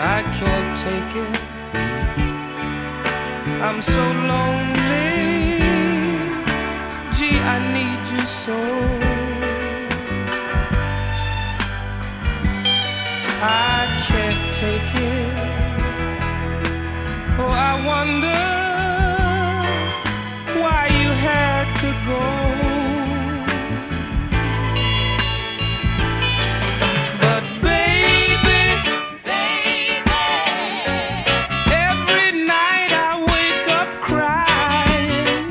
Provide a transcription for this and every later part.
I can't take it. I'm so lonely. Gee, I need you so. I can't take it. Oh, I wonder why you had to go. But baby, every night I wake up crying,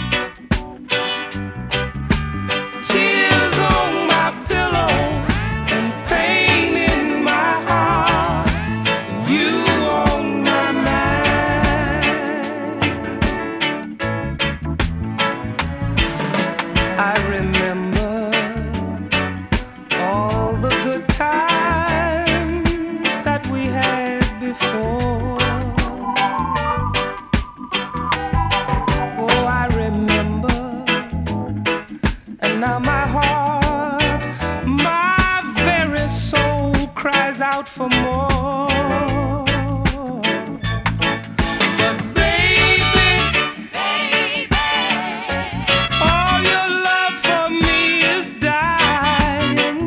tears on my pillow and pain in my heart. You on my mind. I remember all the good times that we had before. Oh, I remember, and now my heart, my very soul cries out for more. But baby, all your love for me is dying.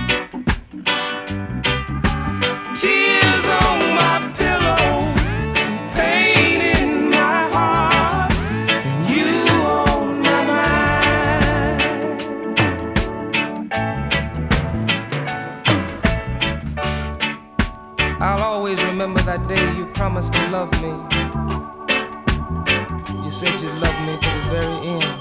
Tears on my pillow, pain in my heart, you on my mind. I'll always remember that day you promised to love me. You said you'd love me to the very end.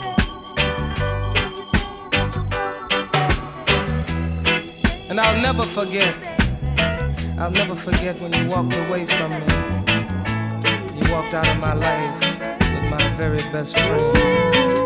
And I'll never forget when you walked away from me. You walked out of my life with my very best friend.